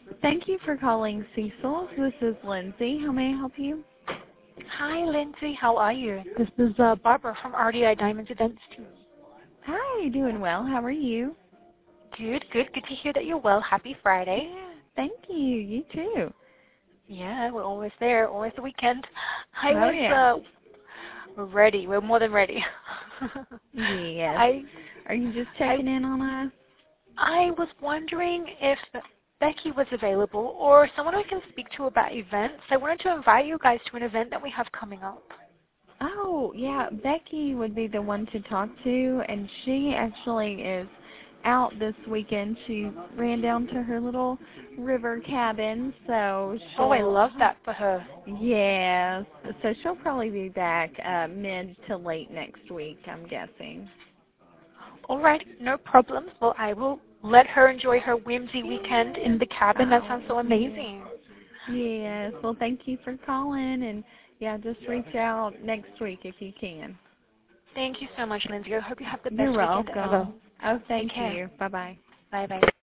Thank you for calling Cecil's. This is Lindsay. How may I help you? Hi, Lindsay. How are you? This is Barbara from RDI Diamonds Events team. Hi, doing well. How are you? Good, good. Good to hear that you're well. Happy Friday. Yeah, thank you. You too. Yeah, we're almost there. Almost the weekend. We're ready. We're more than ready. Yes. Are you just checking in on us? I was wondering if Becky was available or someone I can speak to about events. I wanted to invite you guys to an event that we have coming up. Oh, yeah. Becky would be the one to talk to, and she actually is out this weekend. She ran down to her little river cabin, so Oh, I love that for her. Yes. So she'll probably be back mid to late next week, I'm guessing. All right, no problems. Well, I will let her enjoy her whimsy weekend in the cabin. That sounds so amazing. Yes. Well, thank you for calling, and yeah, just reach out next week if you can. Thank you so much, Lindsay. I hope you have the You're best weekend ever. welcome. Oh, thank you. Bye-bye. Bye-bye.